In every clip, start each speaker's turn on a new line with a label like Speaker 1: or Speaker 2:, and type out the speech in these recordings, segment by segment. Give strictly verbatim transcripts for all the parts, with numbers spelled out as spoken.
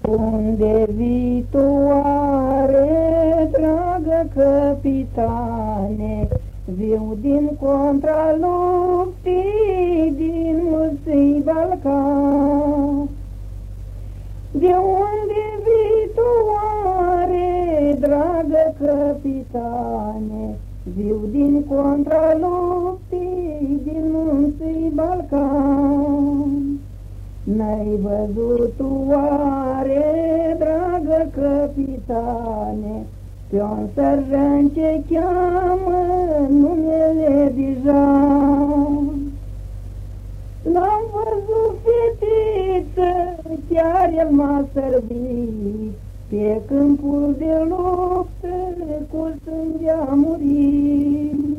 Speaker 1: Unde vii tu, oare, dragă capitane, viu din contra luptii din mulți Balcan? De unde vii tu, oare, dragă capitane, viu din contra luptii din mulți Balcan? N-ai văzut tu, oare, dragă capitane, pe un sărjan ce cheamă numele Dijan? L-am văzut, fetiță, chiar el m-a sărbit, pe câmpul de luptă cu sânge a murit.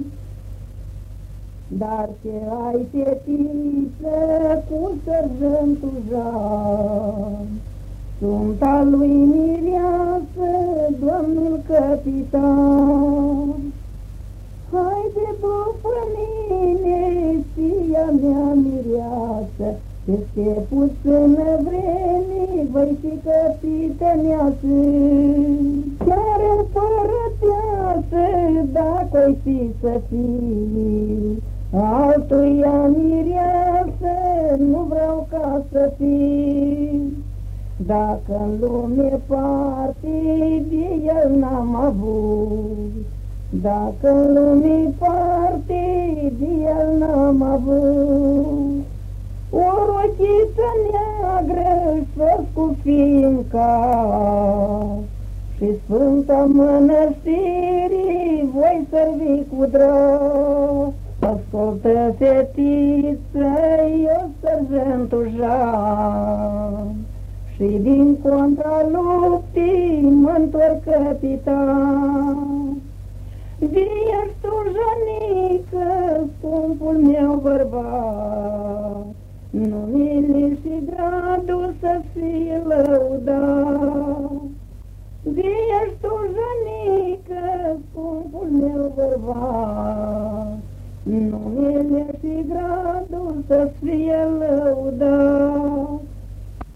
Speaker 1: Dar ce ai, fetiță, cu sărjantul Jan? Sunt al lui Mireasă, domnul capitan. Haide după mine, fia mea Mireasă, peste puțină vreme voi fi capitaneasă. Chiar împărăteasă, dacă oi fi să fii, altuia Mireasă nu vreau ca să fii. Dacă în lume parte de el n-am avut, dacă în lume parte de el n-am avut, o rochiță neagră sos cu fiinca și Sfânta Mănăstirii voi servi cu drag. Ascultă, fetiță, eu sărjantul Jan, și din contra luptii mă-ntorc capitan. Vie-ți tu, Janică, scumpul meu bărbat, numele și gradul să fie lăudat. Vie-ți tu, Janică, scumpul meu bărbat, numele și gradul să fie lăudat.